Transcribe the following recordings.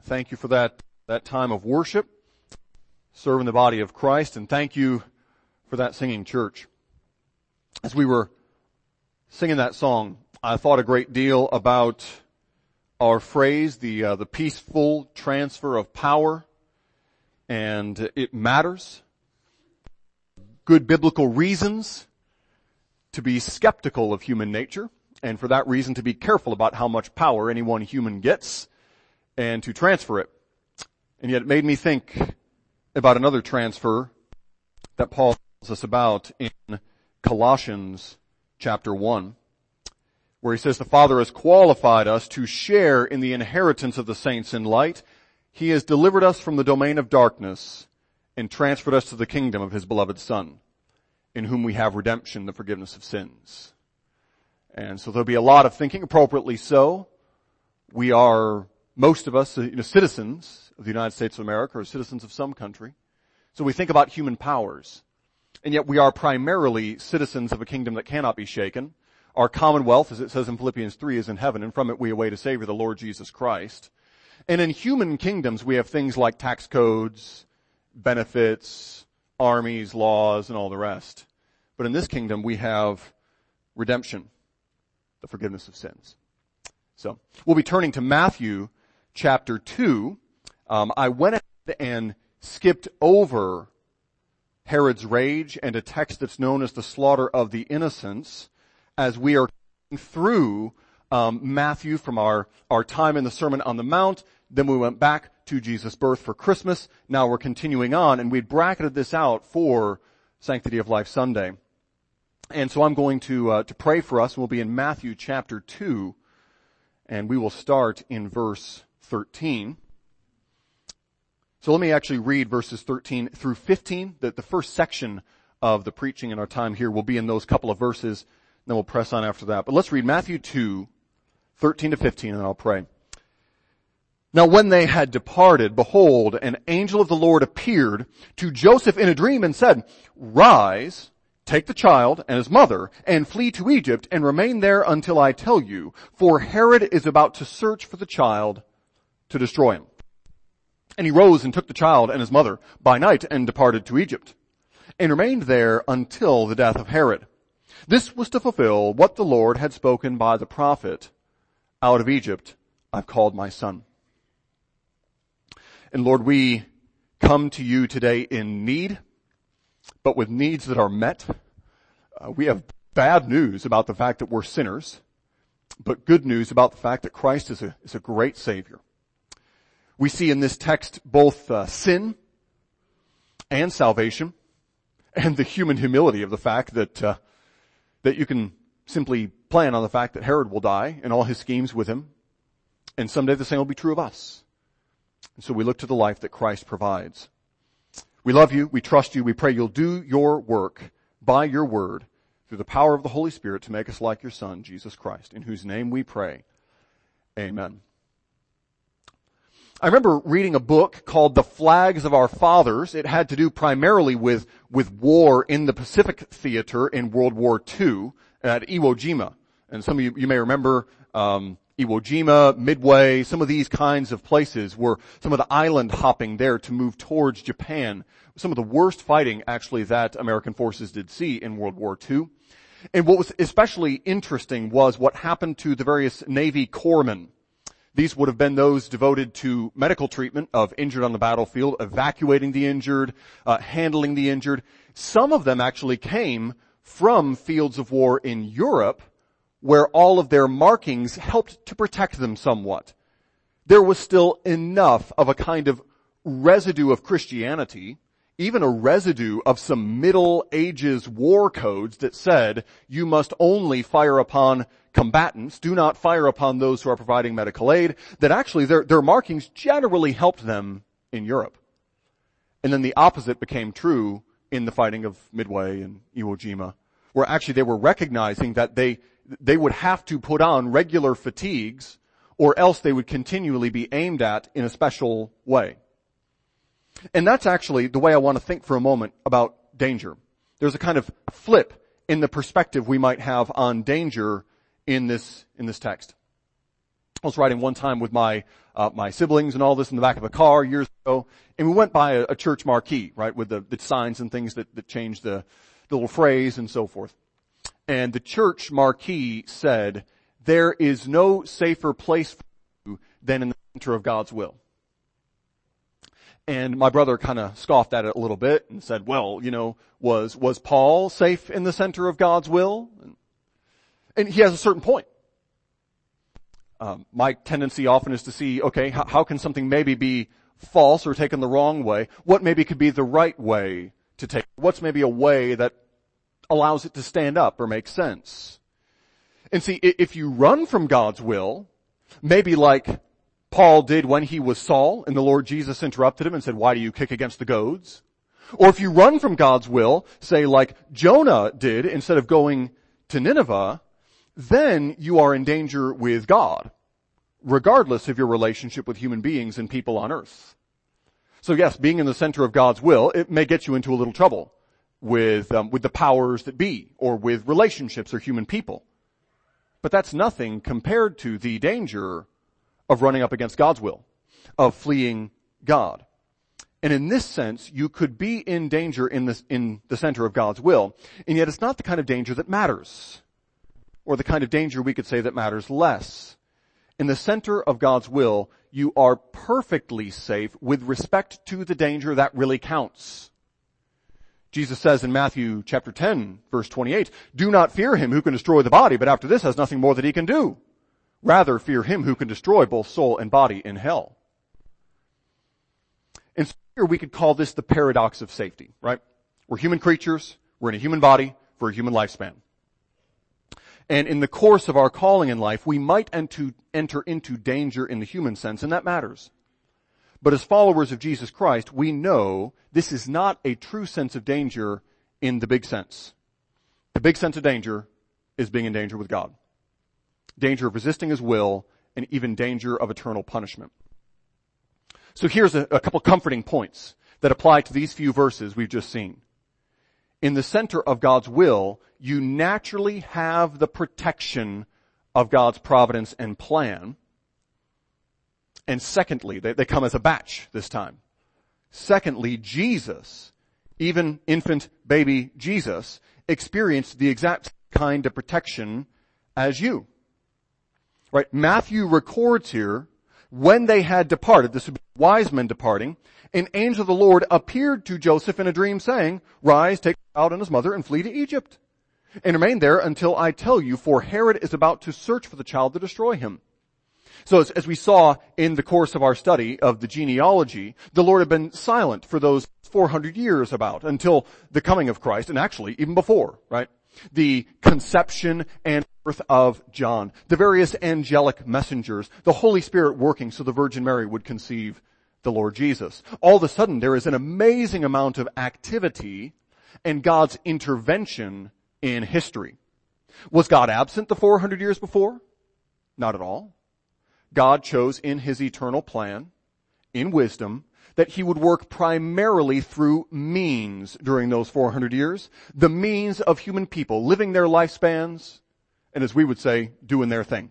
Thank you for that time of worship, serving the body of Christ, and thank you for that singing, church. As we were singing that song, I thought a great deal about our phrase, the peaceful transfer of power, and it matters. Good biblical reasons to be skeptical of human nature, and for that reason to be careful about how much power any one human gets and to transfer it. And yet it made me think about another transfer that Paul tells us about in Colossians chapter 1, where he says, the Father has qualified us to share in the inheritance of the saints in light. He has delivered us from the domain of darkness and transferred us to the kingdom of his beloved Son, in whom we have redemption, the forgiveness of sins. And so there'll be a lot of thinking, appropriately so. We are, most of us, citizens of the United States of America, or citizens of some country. So we think about human powers. And yet we are primarily citizens of a kingdom that cannot be shaken. Our commonwealth, as it says in Philippians 3, is in heaven, and from it we await a Savior, the Lord Jesus Christ. And in human kingdoms we have things like tax codes, benefits, armies, laws, and all the rest. But in this kingdom we have redemption, the forgiveness of sins. So we'll be turning to Matthew chapter 2. I went ahead and skipped over Herod's rage and a text that's known as the slaughter of the innocents as we are going through Matthew from our time in the Sermon on the Mount. Then we went back to Jesus' birth for Christmas. Now we're continuing on, and we bracketed this out for Sanctity of Life Sunday. And so I'm going to pray for us. We'll be in Matthew chapter 2, and we will start in verse 13. So let me actually read verses 13 through 15. The first section of the preaching in our time here will be in those couple of verses. Then we'll press on after that. But let's read Matthew 2, 13 to 15, and then I'll pray. Now when they had departed, behold, an angel of the Lord appeared to Joseph in a dream and said, Rise, take the child and his mother, and flee to Egypt, and remain there until I tell you, for Herod is about to search for the child to destroy him. And he rose and took the child and his mother by night and departed to Egypt, and remained there until the death of Herod. This was to fulfill what the Lord had spoken by the prophet, Out of Egypt I've called my son. And Lord, we come to you today in need, but with needs that are met. We have bad news about the fact that we're sinners, but good news about the fact that Christ is a great Savior. We see in this text both sin and salvation, and the human humility of the fact that you can simply plan on the fact that Herod will die and all his schemes with him, and someday the same will be true of us. And so we look to the life that Christ provides. We love you, we trust you, we pray you'll do your work by your word through the power of the Holy Spirit to make us like your Son, Jesus Christ, in whose name we pray. Amen. I remember reading a book called The Flags of Our Fathers. It had to do primarily with war in the Pacific theater in World War II at Iwo Jima. And some of you may remember Iwo Jima, Midway, some of these kinds of places were some of the island hopping there to move towards Japan. Some of the worst fighting actually that American forces did see in World War II. And what was especially interesting was what happened to the various Navy corpsmen. These would have been those devoted to medical treatment of injured on the battlefield, evacuating the injured, handling the injured. Some of them actually came from fields of war in Europe, where all of their markings helped to protect them somewhat. There was still enough of a kind of residue of Christianity, even a residue of some Middle Ages war codes that said you must only fire upon combatants, do not fire upon those who are providing medical aid, that actually their markings generally helped them in Europe. And then the opposite became true in the fighting of Midway and Iwo Jima, where actually they were recognizing that they would have to put on regular fatigues or else they would continually be aimed at in a special way. And that's actually the way I want to think for a moment about danger. There's a kind of flip in the perspective we might have on danger in this text. I was riding one time with my siblings and all this in the back of a car years ago, and we went by a church marquee, right, with the signs and things that changed the little phrase and so forth. And the church marquee said, "There is no safer place for you than in the center of God's will." And my brother kind of scoffed at it a little bit and said, "Well, was Paul safe in the center of God's will?" And he has a certain point. My tendency often is to see, okay, how can something maybe be false or taken the wrong way? What maybe could be the right way to take? What's maybe a way that allows it to stand up or make sense? And see, if you run from God's will, maybe like Paul did when he was Saul and the Lord Jesus interrupted him and said, "Why do you kick against the goads?" Or if you run from God's will, say like Jonah did instead of going to Nineveh, then you are in danger with God, regardless of your relationship with human beings and people on earth. So yes, being in the center of God's will, it may get you into a little trouble with the powers that be, or with relationships or human people. But that's nothing compared to the danger of running up against God's will, of fleeing God. And in this sense, you could be in danger in the center of God's will, and yet it's not the kind of danger that matters, or the kind of danger we could say that matters less. In the center of God's will, you are perfectly safe with respect to the danger that really counts. Jesus says in Matthew chapter 10, verse 28, "Do not fear him who can destroy the body, but after this has nothing more that he can do. Rather fear him who can destroy both soul and body in hell." And so here we could call this the paradox of safety, right? We're human creatures, we're in a human body for a human lifespan. And in the course of our calling in life, we might enter into danger in the human sense, and that matters. But as followers of Jesus Christ, we know this is not a true sense of danger in the big sense. The big sense of danger is being in danger with God. Danger of resisting his will, and even danger of eternal punishment. So here's a couple comforting points that apply to these few verses we've just seen. In the center of God's will, you naturally have the protection of God's providence and plan. And secondly, they come as a batch this time. Secondly, Jesus, even infant baby Jesus, experienced the exact kind of protection as you. Right? Matthew records here, when they had departed, this would be wise men departing, an angel of the Lord appeared to Joseph in a dream saying, "Rise, take the child and his mother and flee to Egypt, and remain there until I tell you, for Herod is about to search for the child to destroy him." So as we saw in the course of our study of the genealogy, the Lord had been silent for those 400 years until the coming of Christ, and actually even before, right? The conception and birth of John, the various angelic messengers, the Holy Spirit working so the Virgin Mary would conceive the Lord Jesus. All of a sudden there is an amazing amount of activity and God's intervention in history. Was God absent the 400 years before? Not at all. God chose in his eternal plan, in wisdom, that he would work primarily through means during those 400 years, the means of human people living their lifespans, and as we would say, doing their thing.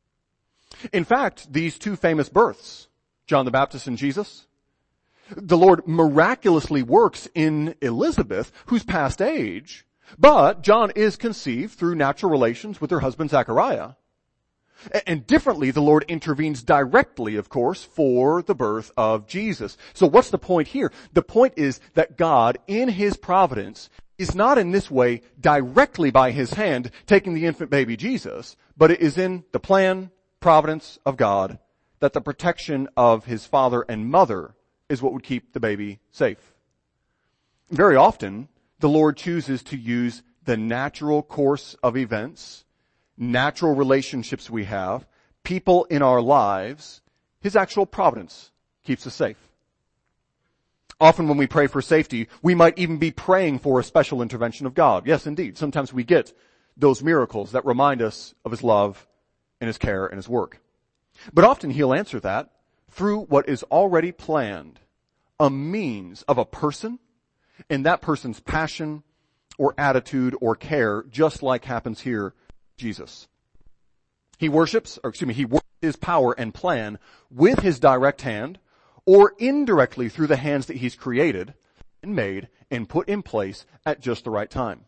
In fact, these two famous births, John the Baptist and Jesus, the Lord miraculously works in Elizabeth, who's past age, but John is conceived through natural relations with her husband Zechariah. And differently, the Lord intervenes directly, of course, for the birth of Jesus. So what's the point here? The point is that God, in his providence, is not in this way directly by his hand taking the infant baby Jesus, but it is in the plan, providence of God that the protection of his father and mother is what would keep the baby safe. Very often, the Lord chooses to use the natural course of events, natural relationships we have, people in our lives. His actual providence keeps us safe. Often when we pray for safety, we might even be praying for a special intervention of God. Yes, indeed. Sometimes we get those miracles that remind us of his love and his care and his work. But often he'll answer that through what is already planned, a means of a person and that person's passion or attitude or care, just like happens here Jesus. He worships his power and plan with his direct hand or indirectly through the hands that he's created and made and put in place at just the right time.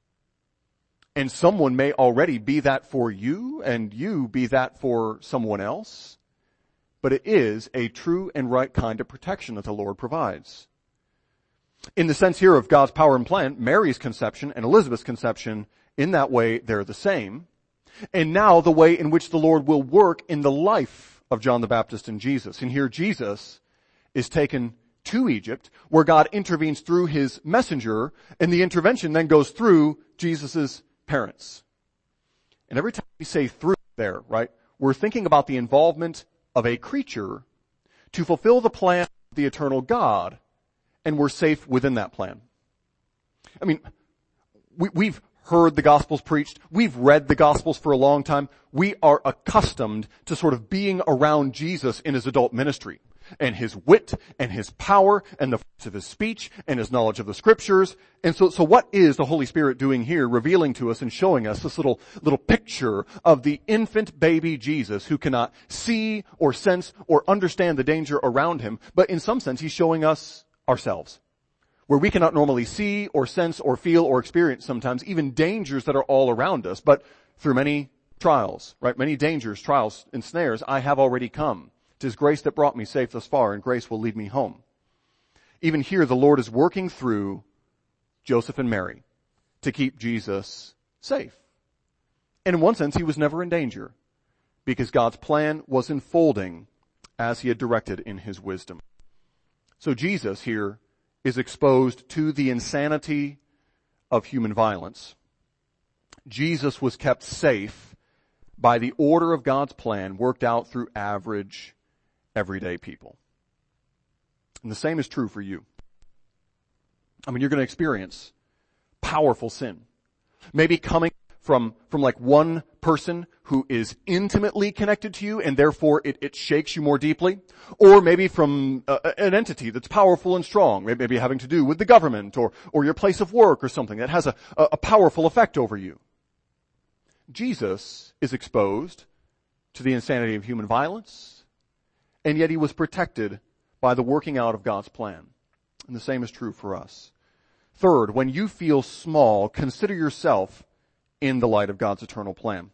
And someone may already be that for you and you be that for someone else, but it is a true and right kind of protection that the Lord provides. In the sense here of God's power and plan, Mary's conception and Elizabeth's conception, in that way, they're the same. And now the way in which the Lord will work in the life of John the Baptist and Jesus. And here Jesus is taken to Egypt, where God intervenes through his messenger, and the intervention then goes through Jesus' parents. And every time we say through there, right, we're thinking about the involvement of a creature to fulfill the plan of the eternal God, and we're safe within that plan. I mean, we've heard the Gospels preached. We've read the Gospels for a long time. We are accustomed to sort of being around Jesus in his adult ministry and his wit and his power and the fruits of his speech and his knowledge of the scriptures. And so what is the Holy Spirit doing here, revealing to us and showing us this little picture of the infant baby Jesus who cannot see or sense or understand the danger around him, but in some sense he's showing us ourselves, where we cannot normally see or sense or feel or experience sometimes even dangers that are all around us, but through many trials, right? Many dangers, trials, and snares, I have already come. 'Tis grace that brought me safe thus far, and grace will lead me home. Even here, the Lord is working through Joseph and Mary to keep Jesus safe. And in one sense, he was never in danger because God's plan was unfolding as he had directed in his wisdom. So Jesus here is exposed to the insanity of human violence. Jesus was kept safe by the order of God's plan worked out through average, everyday people. And the same is true for you. I mean, you're going to experience powerful sin. Maybe coming from like one person who is intimately connected to you and therefore it shakes you more deeply. Or maybe from an entity that's powerful and strong, maybe having to do with the government or your place of work or something that has a powerful effect over you. Jesus is exposed to the insanity of human violence, and yet he was protected by the working out of God's plan. And the same is true for us. Third, when you feel small, consider yourself in the light of God's eternal plan.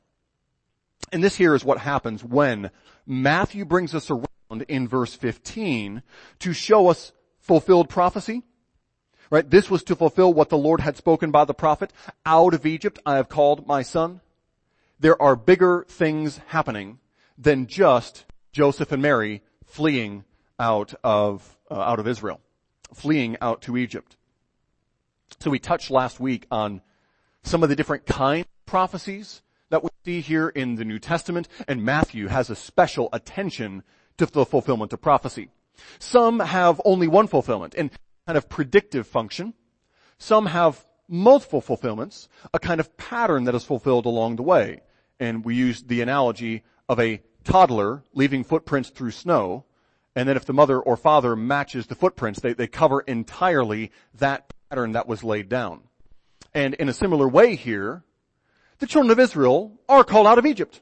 And this here is what happens when Matthew brings us around in verse 15 to show us fulfilled prophecy. Right? This was to fulfill what the Lord had spoken by the prophet. Out of Egypt I have called my son. There are bigger things happening than just Joseph and Mary fleeing out of Israel, fleeing out to Egypt. So we touched last week on some of the different kinds of prophecies that we see here in the New Testament, and Matthew has a special attention to the fulfillment of prophecy. Some have only one fulfillment and kind of predictive function. Some have multiple fulfillments, a kind of pattern that is fulfilled along the way. And we use the analogy of a toddler leaving footprints through snow, and then if the mother or father matches the footprints, they cover entirely that pattern that was laid down. And in a similar way here, the children of Israel are called out of Egypt.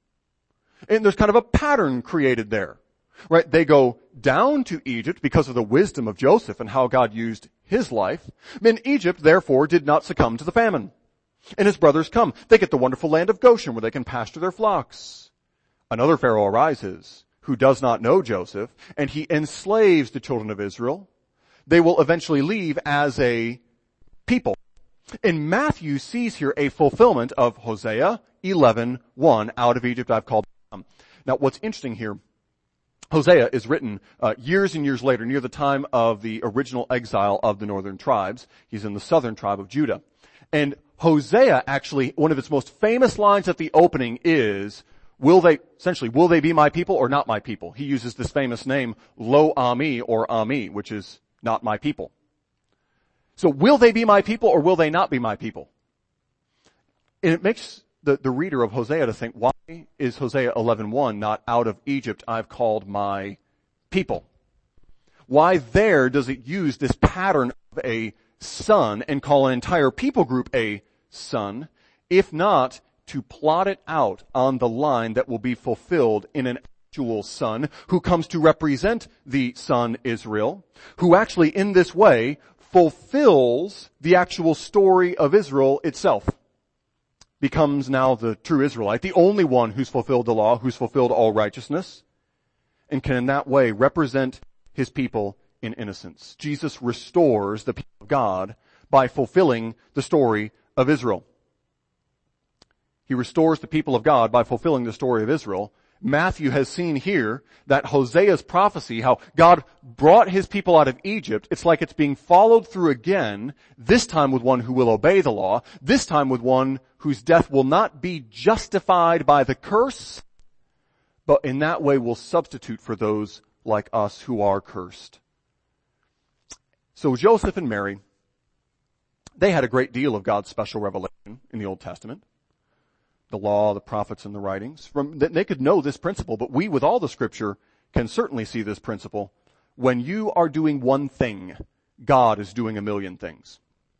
And there's kind of a pattern created there, right? They go down to Egypt because of the wisdom of Joseph and how God used his life. And Egypt, therefore, did not succumb to the famine. And his brothers come. They get the wonderful land of Goshen where they can pasture their flocks. Another Pharaoh arises who does not know Joseph, and he enslaves the children of Israel. They will eventually leave as a people. And Matthew sees here a fulfillment of Hosea 11:1, out of Egypt I've called them. Now what's interesting here, Hosea is written years and years later, near the time of the original exile of the northern tribes. He's in the southern tribe of Judah. And Hosea actually, one of its most famous lines at the opening is, will they be my people or not my people? He uses this famous name, Lo Ami or Ami, which is not my people. So will they be my people or will they not be my people? And it makes the reader of Hosea to think, why is Hosea 11:1 not out of Egypt I've called my people? Why there does it use this pattern of a son and call an entire people group a son, if not to plot it out on the line that will be fulfilled in an actual son who comes to represent the son Israel, who actually in this way fulfills the actual story of Israel itself. Becomes now the true Israelite, the only one who's fulfilled the law, who's fulfilled all righteousness, and can in that way represent his people in innocence. Jesus restores the people of God by fulfilling the story of Israel. He restores the people of God by fulfilling the story of Israel. Matthew has seen here that Hosea's prophecy, how God brought his people out of Egypt, it's like it's being followed through again, this time with one who will obey the law, this time with one whose death will not be justified by the curse, but in that way will substitute for those like us who are cursed. So Joseph and Mary, they had a great deal of God's special revelation in the Old Testament. The law, the prophets, and the writings. They could know this principle, but we with all the scripture can certainly see this principle. When you are doing one thing, God is doing a million things.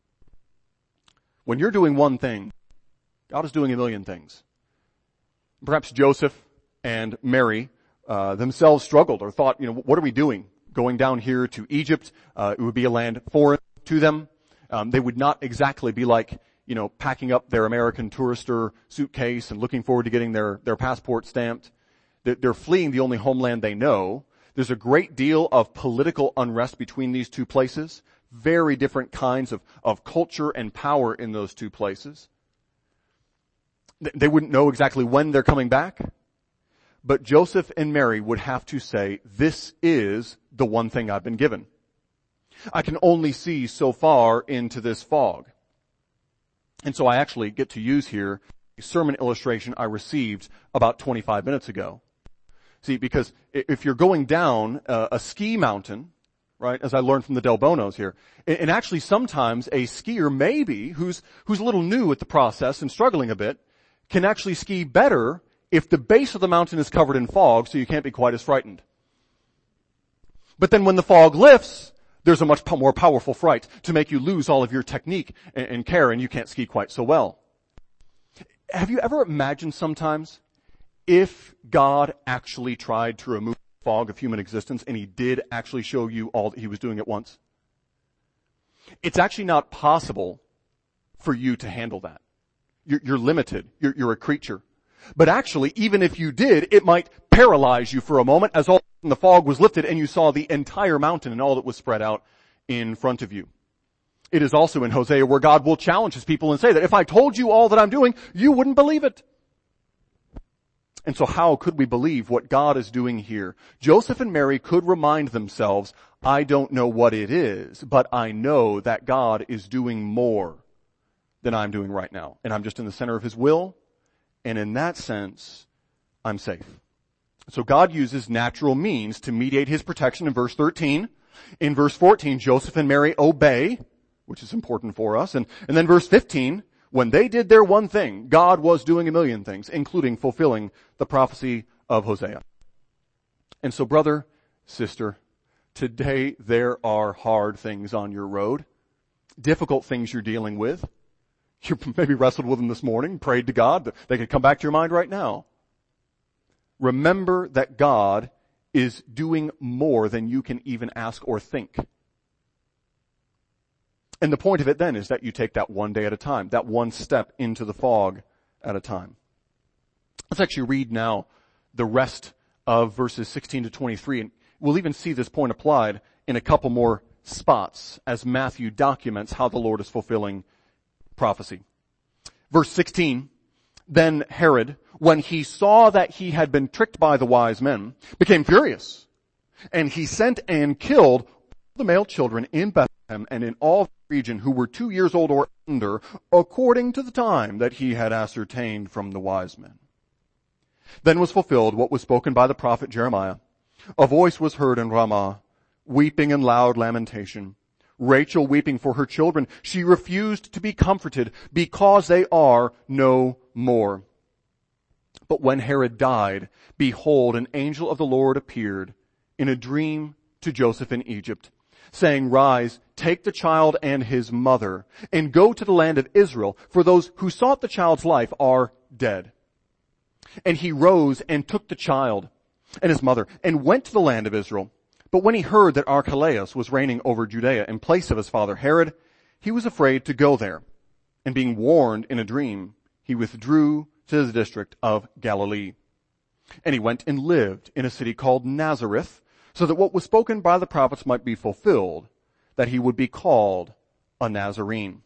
When you're doing one thing, God is doing a million things. Perhaps Joseph and Mary themselves struggled or thought, what are we doing? Going down here to Egypt, it would be a land foreign to them. They would not exactly be like, packing up their American tourister suitcase and looking forward to getting their passport stamped. They're fleeing the only homeland they know. There's a great deal of political unrest between these two places. Very different kinds of culture and power in those two places. They wouldn't know exactly when they're coming back. But Joseph and Mary would have to say, this is the one thing I've been given. I can only see so far into this fog. And so I actually get to use here a sermon illustration I received about 25 minutes ago. See, because if you're going down a ski mountain, right, as I learned from the Del Bonos here, and actually sometimes a skier maybe who's a little new at the process and struggling a bit can actually ski better if the base of the mountain is covered in fog, so you can't be quite as frightened. But then when the fog lifts, there's a much more powerful fright to make you lose all of your technique and care, and you can't ski quite so well. Have you ever imagined sometimes if God actually tried to remove the fog of human existence and he did actually show you all that he was doing at once? It's actually not possible for you to handle that. You're limited. You're a creature. But actually, even if you did, it might paralyze you for a moment as all the fog was lifted and you saw the entire mountain and all that was spread out in front of you. It is also in Hosea where God will challenge his people and say that if I told you all that I'm doing, you wouldn't believe it. And so how could we believe what God is doing here? Joseph and Mary could remind themselves, I don't know what it is, but I know that God is doing more than I'm doing right now. And I'm just in the center of his will. And in that sense, I'm safe. So God uses natural means to mediate his protection in verse 13. In verse 14, Joseph and Mary obey, which is important for us. And then verse 15, when they did their one thing, God was doing a million things, including fulfilling the prophecy of Hosea. And so brother, sister, today there are hard things on your road, difficult things you're dealing with. You maybe wrestled with them this morning, prayed to God that they could come back to your mind right now. Remember that God is doing more than you can even ask or think. And the point of it then is that you take that one day at a time, that one step into the fog at a time. Let's actually read now the rest of verses 16 to 23, and we'll even see this point applied in a couple more spots as Matthew documents how the Lord is fulfilling prophecy. Verse 16, then Herod, when he saw that he had been tricked by the wise men, became furious, and he sent and killed all the male children in Bethlehem and in all the region who were 2 years old or under, according to the time that he had ascertained from the wise men. Then was fulfilled what was spoken by the prophet Jeremiah. A voice was heard in Ramah, weeping and loud lamentation. Rachel weeping for her children. She refused to be comforted because they are no more. But when Herod died, behold, an angel of the Lord appeared in a dream to Joseph in Egypt, saying, rise, take the child and his mother, and go to the land of Israel, for those who sought the child's life are dead. And he rose and took the child and his mother and went to the land of Israel. But when he heard that Archelaus was reigning over Judea in place of his father Herod, he was afraid to go there. And being warned in a dream, he withdrew to the district of Galilee. And he went and lived in a city called Nazareth, so that what was spoken by the prophets might be fulfilled, that he would be called a Nazarene.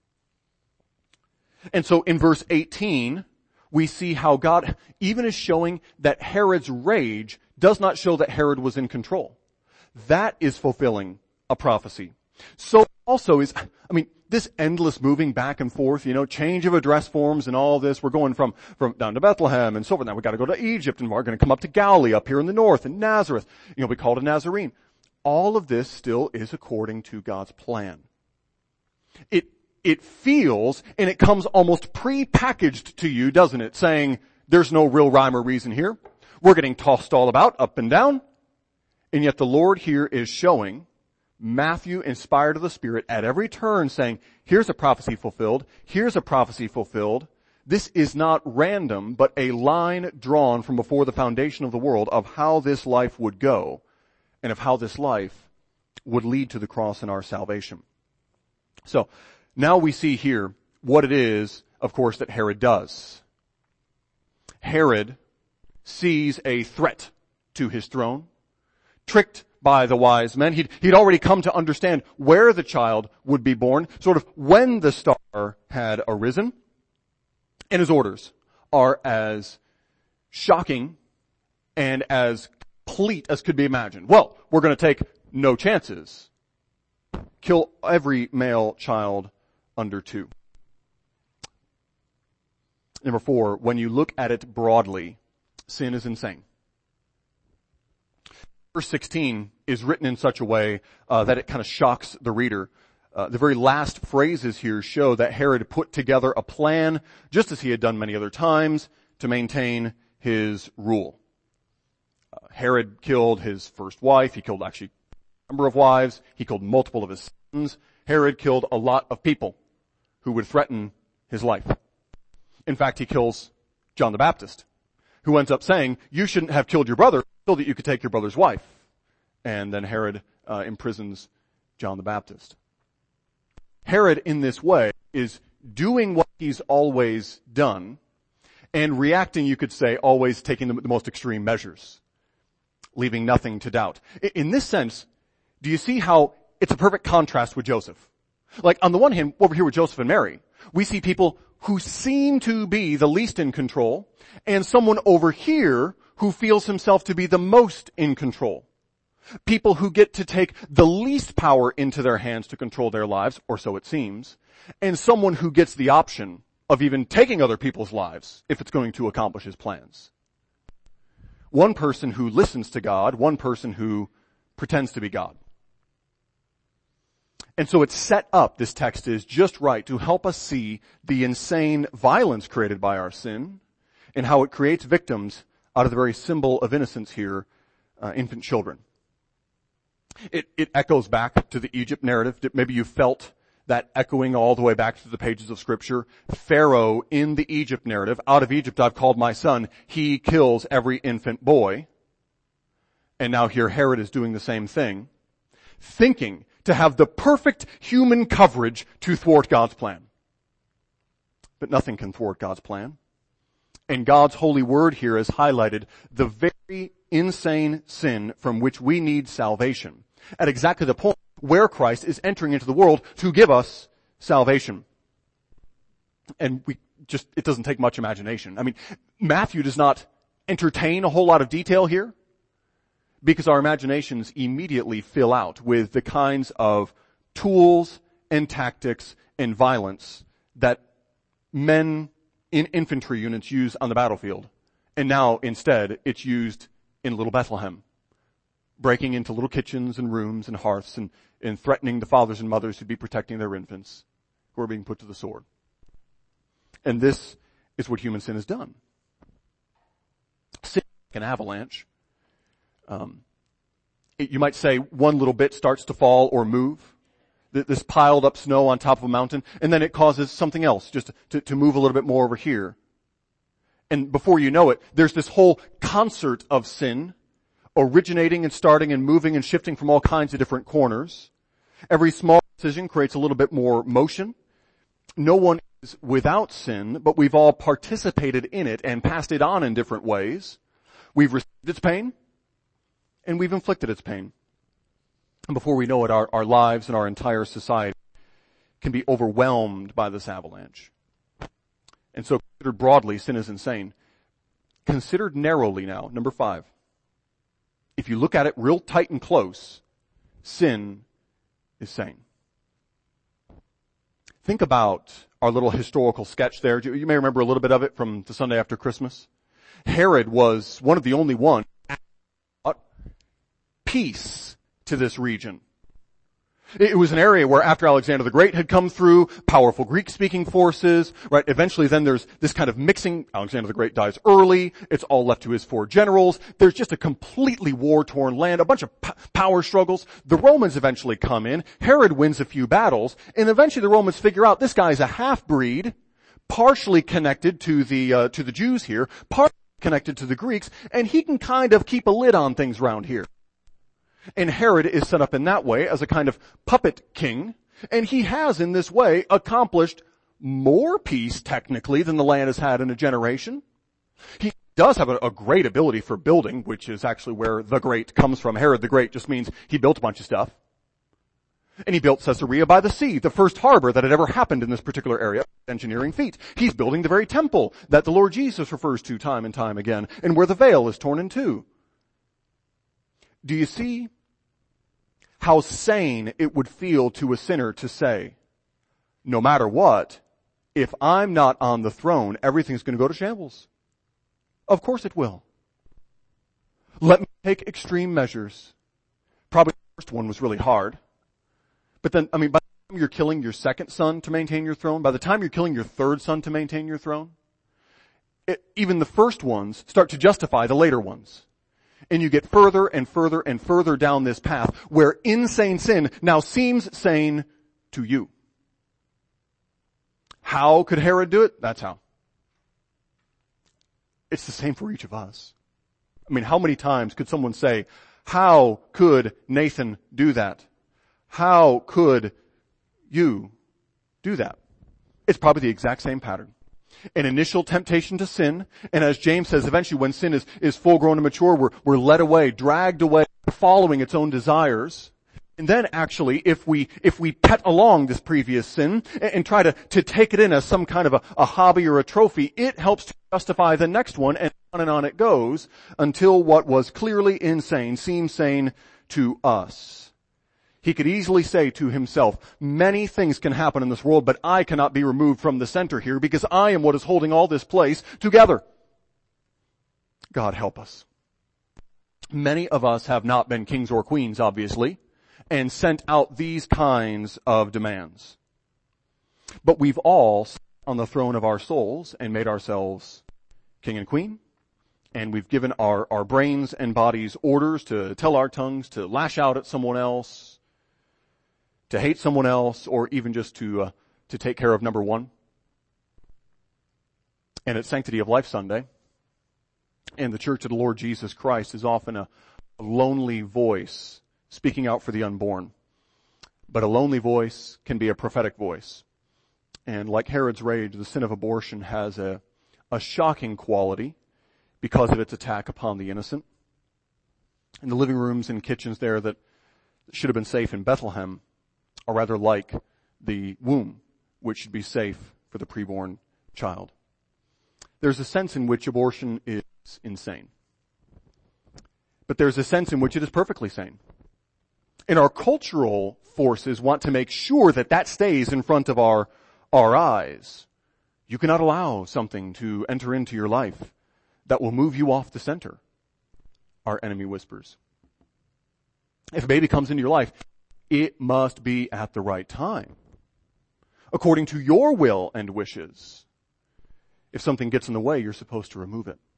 And so in verse 18, we see how God even is showing that Herod's rage does not show that Herod was in control. That is fulfilling a prophecy. So also is, this endless moving back and forth, change of address forms and all this. We're going from down to Bethlehem and so forth. Now we got to go to Egypt and we're going to come up to Galilee up here in the north and Nazareth. Be called a Nazarene. All of this still is according to God's plan. It feels and it comes almost pre-packaged to you, doesn't it? Saying there's no real rhyme or reason here. We're getting tossed all about, up and down. And yet the Lord here is showing Matthew, inspired of the Spirit, at every turn saying, here's a prophecy fulfilled, here's a prophecy fulfilled. This is not random, but a line drawn from before the foundation of the world of how this life would go and of how this life would lead to the cross and our salvation. So, now we see here what it is, of course, that Herod does. Herod sees a threat to his throne, tricked by the wise men. He'd already come to understand where the child would be born, sort of when the star had arisen. And his orders are as shocking and as complete as could be imagined. Well, we're going to take no chances. Kill every male child under 2. Number 4, when you look at it broadly, sin is insane. Verse 16 is written in such a way that it kind of shocks the reader. The very last phrases here show that Herod put together a plan, just as he had done many other times, to maintain his rule. Herod killed his first wife. He killed actually a number of wives. He killed multiple of his sons. Herod killed a lot of people who would threaten his life. In fact, he kills John the Baptist, who ends up saying, you shouldn't have killed your brother so that you could take your brother's wife. And then Herod imprisons John the Baptist. Herod, in this way, is doing what he's always done and reacting, you could say, always taking the most extreme measures, leaving nothing to doubt. In this sense, do you see how it's a perfect contrast with Joseph? Like, on the one hand, over here with Joseph and Mary, we see people who seem to be the least in control, and someone over here who feels himself to be the most in control. People who get to take the least power into their hands to control their lives, or so it seems, and someone who gets the option of even taking other people's lives if it's going to accomplish his plans. One person who listens to God, one person who pretends to be God. And so it's set up, this text is just right, to help us see the insane violence created by our sin and how it creates victims out of the very symbol of innocence here, infant children. It echoes back to the Egypt narrative. Maybe you felt that echoing all the way back to the pages of Scripture. Pharaoh in the Egypt narrative, out of Egypt I've called my son, he kills every infant boy. And now here Herod is doing the same thing, thinking to have the perfect human coverage to thwart God's plan. But nothing can thwart God's plan. And God's holy word here has highlighted the very insane sin from which we need salvation at exactly the point where Christ is entering into the world to give us salvation. And it doesn't take much imagination. Matthew does not entertain a whole lot of detail here, because our imaginations immediately fill out with the kinds of tools and tactics and violence that men in infantry units use on the battlefield. And now, instead, it's used in little Bethlehem, breaking into little kitchens and rooms and hearths and threatening the fathers and mothers who'd be protecting their infants who are being put to the sword. And this is what human sin has done. Sin like an avalanche. You might say one little bit starts to fall or move, this piled up snow on top of a mountain, and then it causes something else just to move a little bit more over here. And before you know it, there's this whole concert of sin originating and starting and moving and shifting from all kinds of different corners. Every small decision creates a little bit more motion. No one is without sin, but we've all participated in it and passed it on in different ways. We've received its pain, and we've inflicted its pain. And before we know it, our lives and our entire society can be overwhelmed by this avalanche. And so considered broadly, sin is insane. Considered narrowly now, number 5. If you look at it real tight and close, sin is sane. Think about our little historical sketch there. You may remember a little bit of it from the Sunday after Christmas. Herod was one of the only ones who brought peace to this region. It was an area where after Alexander the Great had come through, powerful Greek-speaking forces, right? Eventually then there's this kind of mixing. Alexander the Great dies early. It's all left to his 4 generals. There's just a completely war-torn land, a bunch of power struggles. The Romans eventually come in. Herod wins a few battles, and eventually the Romans figure out this guy's a half-breed, partially connected to the Jews here, partially connected to the Greeks, and he can kind of keep a lid on things around here. And Herod is set up in that way as a kind of puppet king, and he has in this way accomplished more peace technically than the land has had in a generation. He does have a great ability for building, which is actually where the Great comes from. Herod the Great just means he built a bunch of stuff. And he built Caesarea by the sea, the first harbor that had ever happened in this particular area, engineering feat. He's building the very temple that the Lord Jesus refers to time and time again, and where the veil is torn in two. Do you see how sane it would feel to a sinner to say, no matter what, if I'm not on the throne, everything's going to go to shambles? Of course it will. Let me take extreme measures. Probably the first one was really hard. But then, by the time you're killing your second son to maintain your throne, by the time you're killing your third son to maintain your throne, even the first ones start to justify the later ones. And you get further and further and further down this path where insane sin now seems sane to you. How could Herod do it? That's how. It's the same for each of us. How many times could someone say, how could Nathan do that? How could you do that? It's probably the exact same pattern. An initial temptation to sin, and as James says, eventually when sin is full grown and mature, we're led away, dragged away, following its own desires. And then actually, if we pet along this previous sin and try to take it in as some kind of a hobby or a trophy, it helps to justify the next one, and on it goes until what was clearly insane seems sane to us. He could easily say to himself, many things can happen in this world, but I cannot be removed from the center here because I am what is holding all this place together. God help us. Many of us have not been kings or queens, obviously, and sent out these kinds of demands. But we've all sat on the throne of our souls and made ourselves king and queen. And we've given our brains and bodies orders to tell our tongues to lash out at someone else, to hate someone else, or even just to take care of number one. And it's Sanctity of Life Sunday. And the Church of the Lord Jesus Christ is often a lonely voice speaking out for the unborn. But a lonely voice can be a prophetic voice. And like Herod's rage, the sin of abortion has a shocking quality because of its attack upon the innocent. And the living rooms and kitchens there that should have been safe in Bethlehem are rather like the womb, which should be safe for the preborn child. There's a sense in which abortion is insane. But there's a sense in which it is perfectly sane. And our cultural forces want to make sure that stays in front of our eyes. You cannot allow something to enter into your life that will move you off the center, our enemy whispers. If a baby comes into your life, it must be at the right time, according to your will and wishes. If something gets in the way, you're supposed to remove it.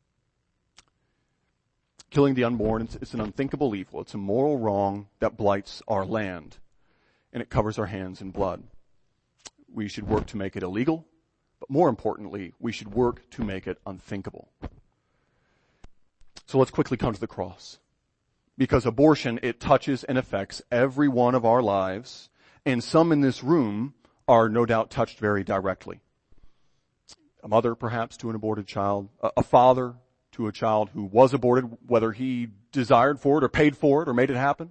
Killing the unborn, it's an unthinkable evil. It's a moral wrong that blights our land, and it covers our hands in blood. We should work to make it illegal, But more importantly, we should work to make it unthinkable. So let's quickly come to the cross. Because abortion, it touches and affects every one of our lives, and some in this room are no doubt touched very directly. A mother, perhaps, to an aborted child, a father to a child who was aborted, whether he desired for it or paid for it or made it happen.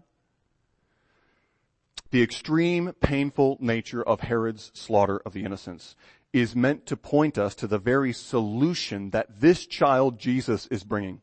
The extreme, painful nature of Herod's slaughter of the innocents is meant to point us to the very solution that this child Jesus is bringing.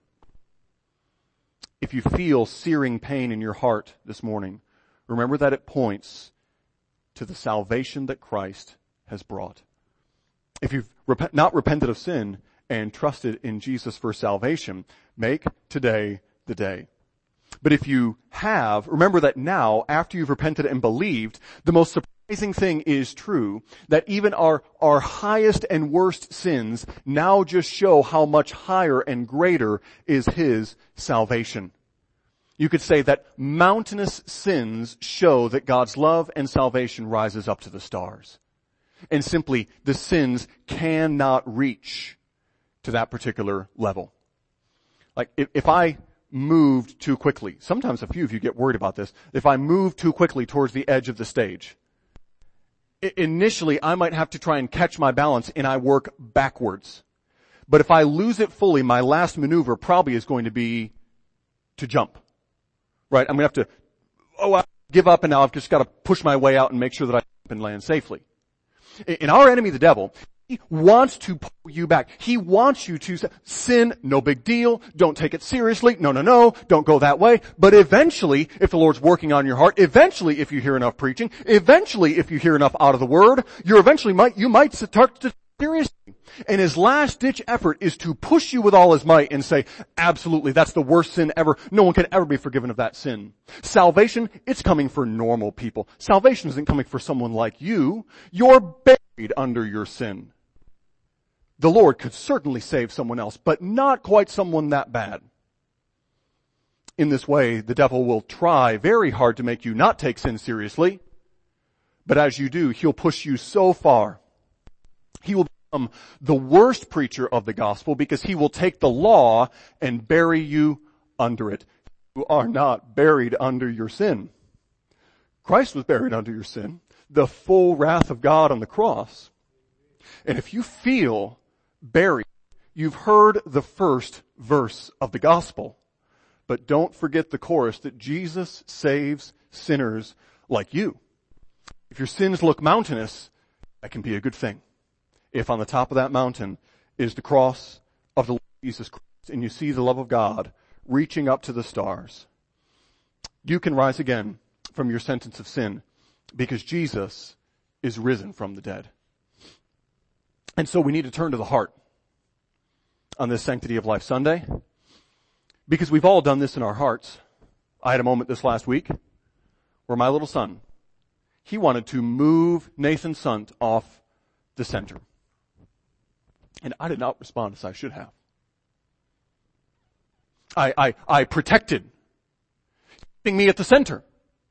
If you feel searing pain in your heart this morning, remember that it points to the salvation that Christ has brought. If you've not repented of sin and trusted in Jesus for salvation, make today the day. But if you have, remember that now, after you've repented and believed, the most surprising thing is true, that even our highest and worst sins now just show how much higher and greater is His salvation. You could say that mountainous sins show that God's love and salvation rises up to the stars. And simply, the sins cannot reach to that particular level. Like, if I moved too quickly, sometimes a few of you get worried about this, if I move too quickly towards the edge of the stage, initially I might have to try and catch my balance and I work backwards. But if I lose it fully, my last maneuver probably is going to be to jump. Right? I'm going to have to, I give up and now I've just got to push my way out and make sure that I can land safely. In our enemy, the devil, he wants to pull you back. He wants you to sin, no big deal, don't take it seriously, no, don't go that way. But eventually, if the Lord's working on your heart, eventually if you hear enough preaching, eventually if you hear enough out of the Word, you might start to seriously. And his last ditch effort is to push you with all his might and say, absolutely, that's the worst sin ever. No one can ever be forgiven of that sin. Salvation, it's coming for normal people. Salvation isn't coming for someone like you. You're buried under your sin. The Lord could certainly save someone else, but not quite someone that bad. In this way, the devil will try very hard to make you not take sin seriously. But as you do, he'll push you so far. He will become the worst preacher of the gospel because he will take the law and bury you under it. You are not buried under your sin. Christ was buried under your sin, the full wrath of God on the cross. And if you feel buried, you've heard the first verse of the gospel. But don't forget the chorus that Jesus saves sinners like you. If your sins look mountainous, that can be a good thing. If on the top of that mountain is the cross of the Lord Jesus Christ and you see the love of God reaching up to the stars, you can rise again from your sentence of sin because Jesus is risen from the dead. And so we need to turn to the heart on this Sanctity of Life Sunday because we've all done this in our hearts. I had a moment this last week where my little son, he wanted to move Nathan Sunt off the center. And I did not respond as I should have. I protected, keeping me at the center.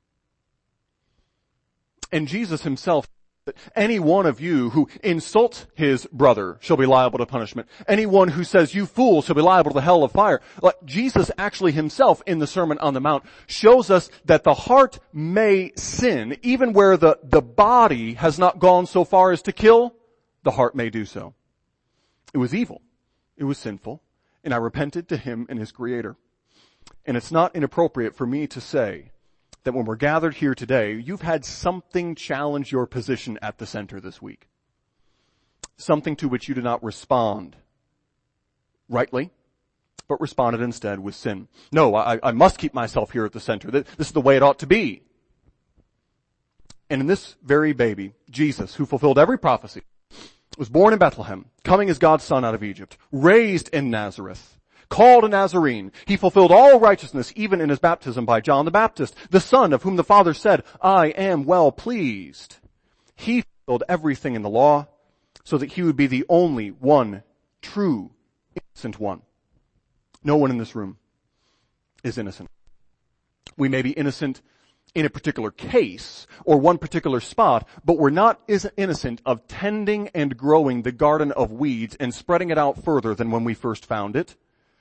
And Jesus himself said, any one of you who insults his brother shall be liable to punishment. Anyone who says, you fool, shall be liable to the hell of fire. Like Jesus actually himself in the Sermon on the Mount shows us that the heart may sin, even where the body has not gone so far as to kill, the heart may do so. It was evil. It was sinful. And I repented to him and his creator. And it's not inappropriate for me to say that when we're gathered here today, you've had something challenge your position at the center this week. Something to which you did not respond rightly, but responded instead with sin. No, I must keep myself here at the center. This is the way it ought to be. And in this very baby, Jesus, who fulfilled every prophecy, was born in Bethlehem, coming as God's son out of Egypt, raised in Nazareth, called a Nazarene. He fulfilled all righteousness, even in his baptism by John the Baptist, the son of whom the Father said, I am well pleased. He fulfilled everything in the law so that he would be the only one true, innocent one. No one in this room is innocent. We may be innocent in a particular case or one particular spot, but we're not innocent of tending and growing the garden of weeds and spreading it out further than when we first found it.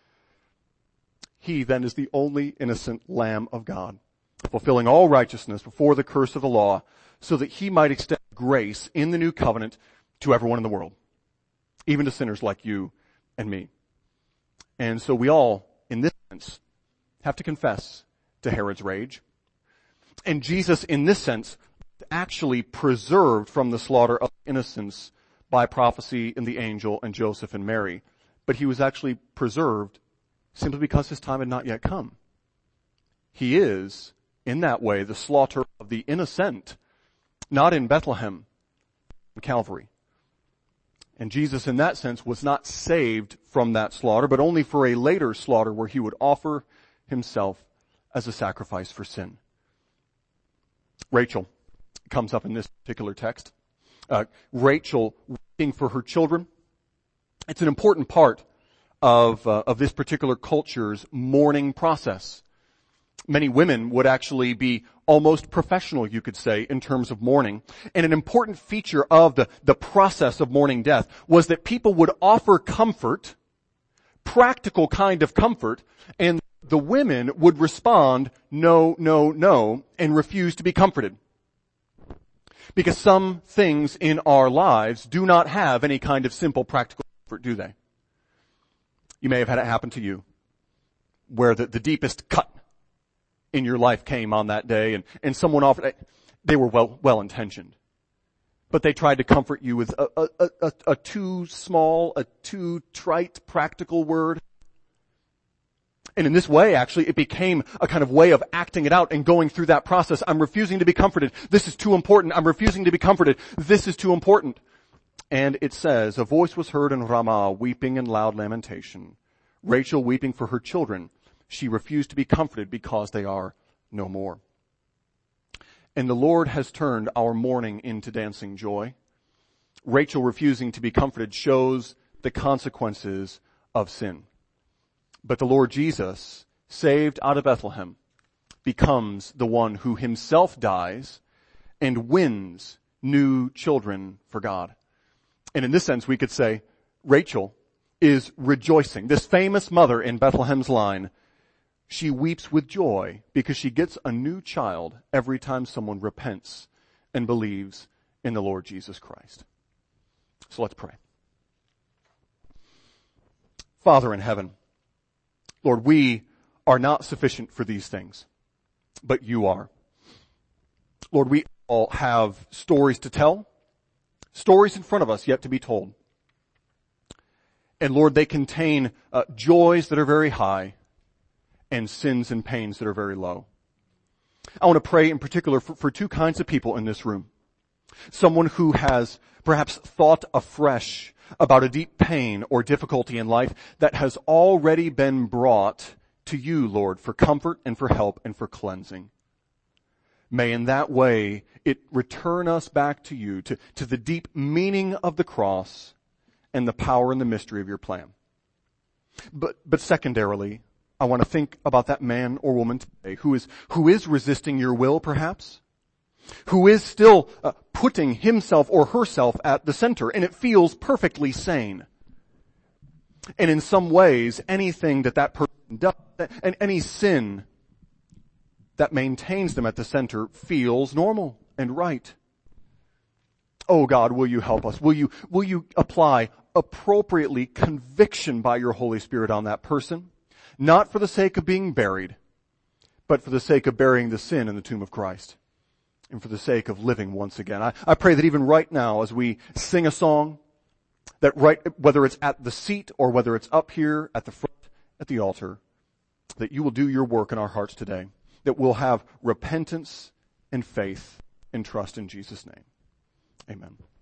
He then is the only innocent Lamb of God, fulfilling all righteousness before the curse of the law, so that he might extend grace in the new covenant to everyone in the world, even to sinners like you and me. And so we all, in this sense, have to confess to Herod's rage. And Jesus, in this sense, actually preserved from the slaughter of innocents by prophecy in the angel and Joseph and Mary. But he was actually preserved simply because his time had not yet come. He is, in that way, the slaughter of the innocent, not in Bethlehem, but Calvary. And Jesus, in that sense, was not saved from that slaughter, but only for a later slaughter where he would offer himself as a sacrifice for sin. Rachel comes up in this particular text. Rachel weeping for her children. It's an important part of this particular culture's mourning process. Many women would actually be almost professional, you could say, in terms of mourning. And an important feature of the process of mourning death was that people would offer comfort, practical kind of comfort, and the women would respond, no, no, no, and refuse to be comforted. Because some things in our lives do not have any kind of simple practical comfort, do they? You may have had it happen to you, where the deepest cut in your life came on that day, and someone offered, they were well-intentioned. But they tried to comfort you with a too small, a too trite, practical word. And in this way, actually, it became a kind of way of acting it out and going through that process. I'm refusing to be comforted. This is too important. I'm refusing to be comforted. This is too important. And it says, a voice was heard in Ramah, weeping and loud lamentation. Rachel weeping for her children. She refused to be comforted because they are no more. And the Lord has turned our mourning into dancing joy. Rachel refusing to be comforted shows the consequences of sin. But the Lord Jesus, saved out of Bethlehem, becomes the one who himself dies and wins new children for God. And in this sense, we could say Rachel is rejoicing. This famous mother in Bethlehem's line, she weeps with joy because she gets a new child every time someone repents and believes in the Lord Jesus Christ. So let's pray. Father in heaven, Lord, we are not sufficient for these things, but you are. Lord, we all have stories to tell, stories in front of us yet to be told. And Lord, they contain joys that are very high and sins and pains that are very low. I want to pray in particular for two kinds of people in this room. Someone who has perhaps thought afresh about a deep pain or difficulty in life that has already been brought to you, Lord, for comfort and for help and for cleansing. May in that way it return us back to you, to the deep meaning of the cross and the power and the mystery of your plan. But secondarily, I want to think about that man or woman today who is resisting your will, perhaps, who is still putting himself or herself at the center, and it feels perfectly sane. And in some ways, anything that person does, and any sin that maintains them at the center feels normal and right. Oh God, will you help us? Will you apply appropriately conviction by your Holy Spirit on that person? Not for the sake of being buried, but for the sake of burying the sin in the tomb of Christ. And for the sake of living once again. I pray that even right now as we sing a song, that whether it's at the seat or whether it's up here at the front, at the altar, that you will do your work in our hearts today. That we'll have repentance and faith and trust in Jesus' name. Amen.